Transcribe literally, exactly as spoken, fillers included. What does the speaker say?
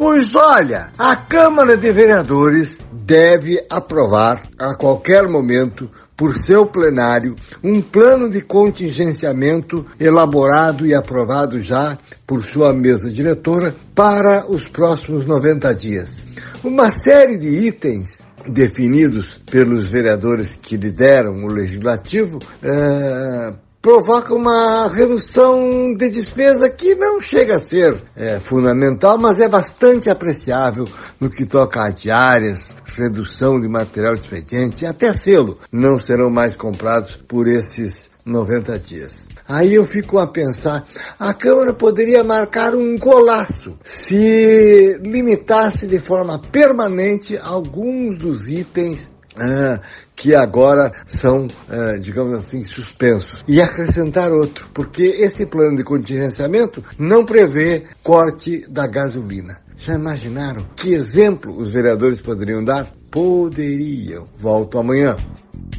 Pois olha, a Câmara de Vereadores deve aprovar a qualquer momento, por seu plenário, um plano de contingenciamento elaborado e aprovado já por sua mesa diretora para os próximos noventa dias. Uma série de itens definidos pelos vereadores que lideram o Legislativo é, provoca uma redução de despesa que não chega a ser é, fundamental, mas é bastante apreciável no que toca a diárias, redução de material de expediente, até selo não serão mais comprados por esses noventa dias. Aí eu fico a pensar, a Câmara poderia marcar um golaço se limitasse de forma permanente alguns dos itens ah, que agora são, ah, digamos assim, suspensos, e acrescentar outro, porque esse plano de contingenciamento não prevê corte da gasolina. Já imaginaram que exemplo os vereadores poderiam dar? Poderiam. Volto amanhã.